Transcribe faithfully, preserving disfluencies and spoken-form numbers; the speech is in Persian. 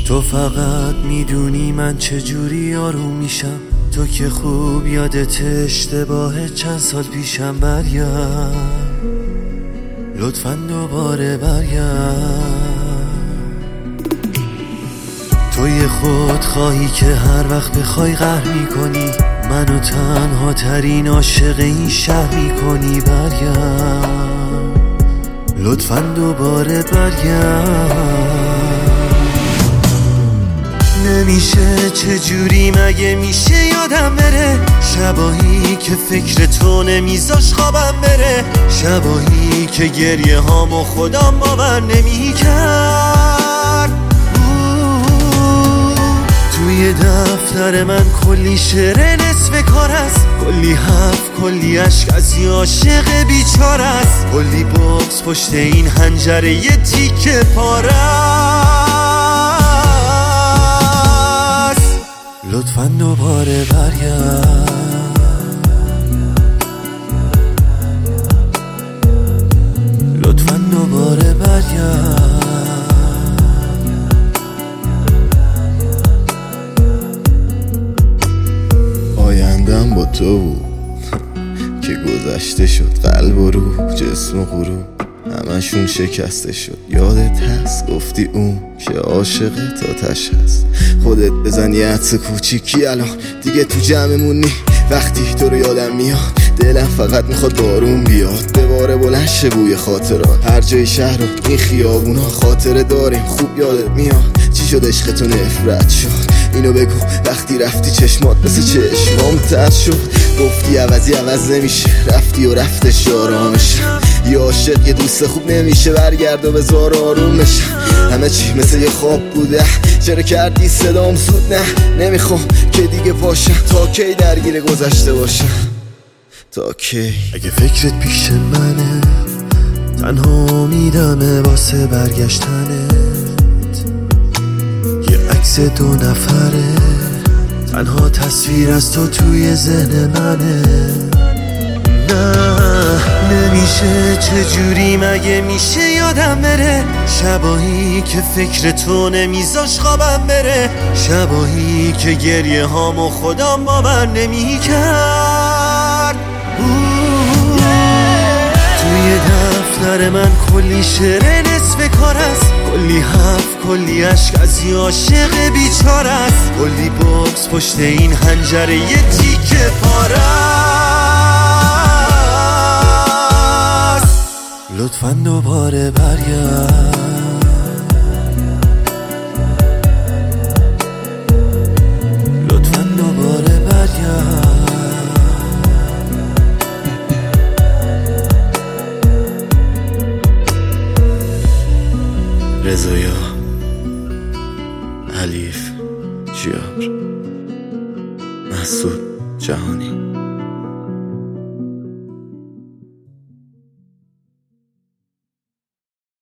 تو فقط میدونی من چجوری آروم میشم، تو که خوب یادت اشتباه چند سال پیشم. برگرد لطفاً دوباره برگرد. توی خود خواهی که هر وقت بخوای قهر میکنی، منو تنها ترین عاشق این شهر میکنی. برگرد لطفاً دوباره برگرد. نمیشه چجوری مگه میشه یادم بره، شباهی که فکر تو نمیذاش خوابم بره، شباهی که گریه هامو خودم باور نمیکرد. توی دفتر من کلی شعر نصف کار است، کلی حرف کلی عشق از یه عاشق بیچاره است، کلی بغض پشت این حنجره یه تیکه پاره است. لطفاً دوباره برگرد. لطفاً دوباره برگرد. آیندم با تو بود که گذشته شد، قلب و روح جسم و غروح همشون شکسته شد. یادت هست گفتی اون که عاشق تاتش هست، خودت بزن یه حدس کوچیکی الان دیگه تو جمعمونی. وقتی تو رو یادم میاد دلم فقط میخواد بارون بیاد، به باره بلند شه بوی خاطرات. هر جای شهر و این خیابونا خاطره داریم خوب یادت میاد. چی شد عشق تو نفرت شد؟ اینو بگو وقتی رفتی چشمات مثل چشمام تر شد. گفتی عوضی عوض نمیشه، رفتی و رفتش آرامشم. یه عاشق یه دوست خوب نمیشه برگرد و بذار آروم بشم. همه چی مثل یه خواب بوده، چرا کردی صدام زود؟ نه نمیخوام که دیگه پاشم، تا کی درگیر گذشته باشم؟ تا کی؟ اگه فکرت پیش منه تنها امیدمه واسه برگشتنت، یه عکس دو نفره تنها تصویر از تو توی ذهن منه. نه نمیشه چجوری مگه میشه یادم بره، شباهی که فکر تو نمیذاش خوابم بره، شباهی که گریه هامو خودم باور نمیکرد. توی دفتر من کلی شعر نصف کار است، کلی حرف کلی عشق از یه عاشق بیچاره است، کلی بغض پشت این حنجره یه تیکه پاره است. لطفاً دوباره برگرد. لطفاً دوباره برگرد. رضایا حلیف جیار مسعود جهانی.